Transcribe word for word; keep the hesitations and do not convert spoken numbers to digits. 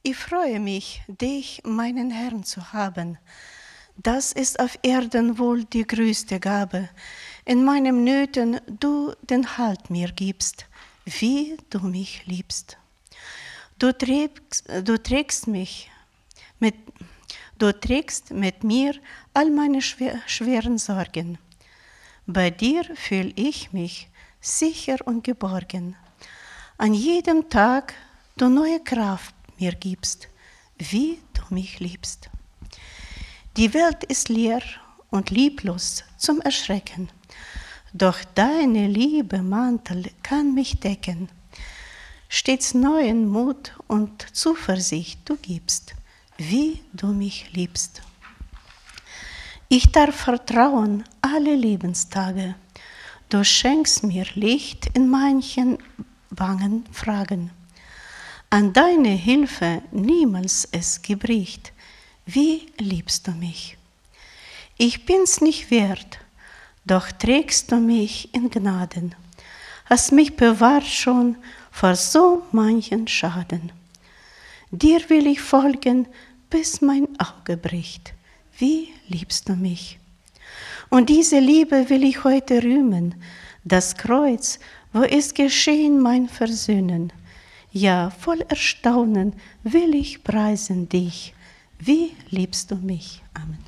Ich freue mich, dich, meinen Herrn, zu haben. Das ist auf Erden wohl die größte Gabe. In meinem Nöten du den Halt mir gibst, wie du mich liebst. Du trägst, du trägst mich mit, du trägst mit mir all meine schwer, schweren Sorgen. Bei dir fühl ich mich sicher und geborgen. An jedem Tag du neue Kraft mir gibst, wie du mich liebst. Die Welt ist leer und lieblos zum Erschrecken, doch deine Liebe Mantel kann mich decken. Stets neuen Mut und Zuversicht du gibst, wie du mich liebst. Ich darf vertrauen alle Lebenstage, du schenkst mir Licht in manchen bangen Fragen. An deine Hilfe niemals es gebricht, wie liebst du mich. Ich bin's nicht wert, doch trägst du mich in Gnaden, hast mich bewahrt schon vor so manchen Schaden. Dir will ich folgen, bis mein Auge bricht, wie liebst du mich. Und diese Liebe will ich heute rühmen, das Kreuz, wo ist geschehen mein Versöhnen. Ja, voll Erstaunen will ich preisen dich, wie liebst du mich. Amen.